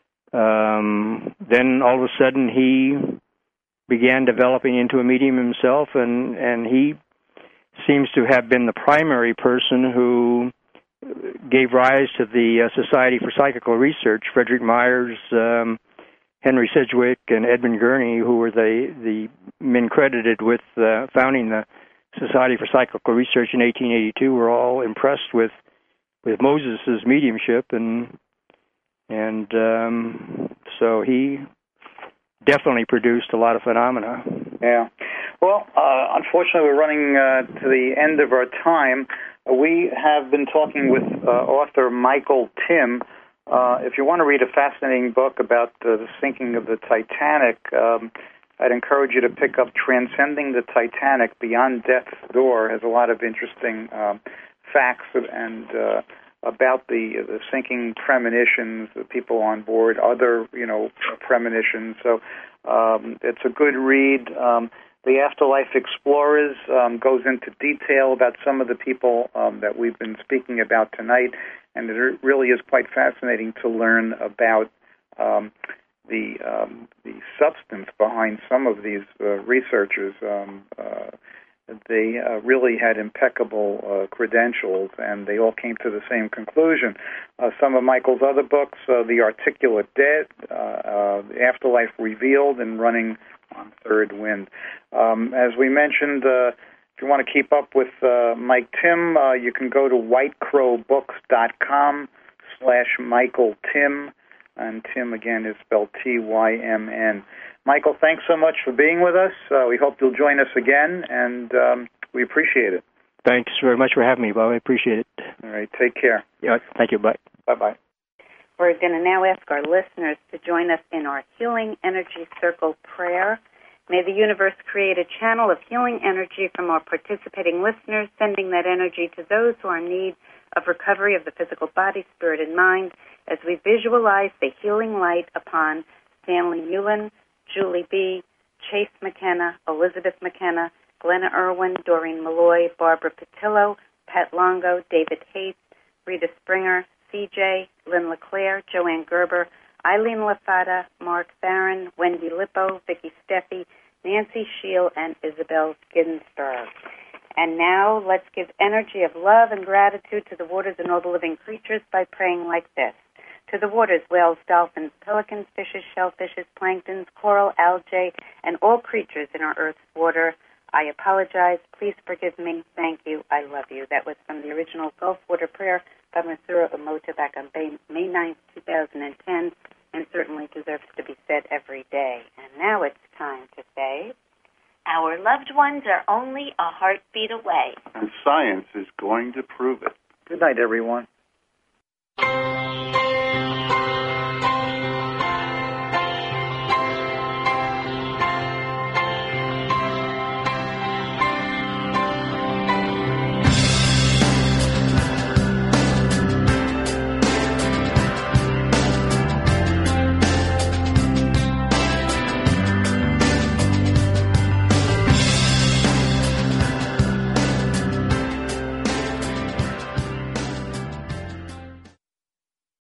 um, then all of a sudden he began developing into a medium himself, and, and he seems to have been the primary person who gave rise to the uh, Society for Psychical Research. Frederick Myers, um, Henry Sidgwick, and Edmund Gurney, who were the, the men credited with uh, founding the Society for Psychical Research in eighteen eighty-two, were all impressed with with Moses's mediumship, and and um, so he definitely produced a lot of phenomena. Yeah. Well, uh, unfortunately, we're running uh, to the end of our time. Uh, we have been talking with uh, author Michael Timm. Uh, if you want to read a fascinating book about uh, the sinking of the Titanic, um, I'd encourage you to pick up Transcending the Titanic, Beyond Death's Door. It has a lot of interesting um, facts and uh, about the the sinking premonitions, the people on board, other, you know, premonitions. So um, it's a good read. Um, the Afterlife Explorers um, goes into detail about some of the people um, that we've been speaking about tonight, and it really is quite fascinating to learn about um, the um, the substance behind some of these uh, researchers. Um, uh, they uh, really had impeccable uh, credentials, and they all came to the same conclusion. Uh, some of Michael's other books, uh, The Articulate Dead, uh, uh, Afterlife Revealed, and Running on Third Wind. Um, as we mentioned, uh, if you want to keep up with uh, Mike Timm, uh, you can go to white crow books dot com slash Michael Timm. and Tim, again, is spelled T Y M N. Michael, thanks so much for being with us. Uh, we hope you'll join us again, and um, we appreciate it. Thanks very much for having me, Bob. I appreciate it. All right, take care. Yeah, thank you. Bye. Bye-bye. We're going to now ask our listeners to join us in our Healing Energy Circle prayer. May the universe create a channel of healing energy from our participating listeners, sending that energy to those who are in need of recovery of the physical body, spirit, and mind, as we visualize the healing light upon Stanley Newland, Julie B., Chase McKenna, Elizabeth McKenna, Glenna Irwin, Doreen Malloy, Barbara Patillo, Pat Longo, David Haith, Rita Springer, C J, Lynn LeClaire, Joanne Gerber, Eileen Lafata, Mark Farron, Wendy Lippo, Vicki Steffi, Nancy Scheel, and Isabel Ginsberg. And now let's give energy of love and gratitude to the waters and all the living creatures by praying like this. To the waters, whales, dolphins, pelicans, fishes, shellfishes, planktons, coral, algae, and all creatures in our Earth's water, I apologize. Please forgive me. Thank you. I love you. That was from the original Gulf Water Prayer by Masaru Emoto back on May ninth, two thousand ten, and certainly deserves to be said every day. And now it's time to say, our loved ones are only a heartbeat away. And science is going to prove it. Good night, everyone.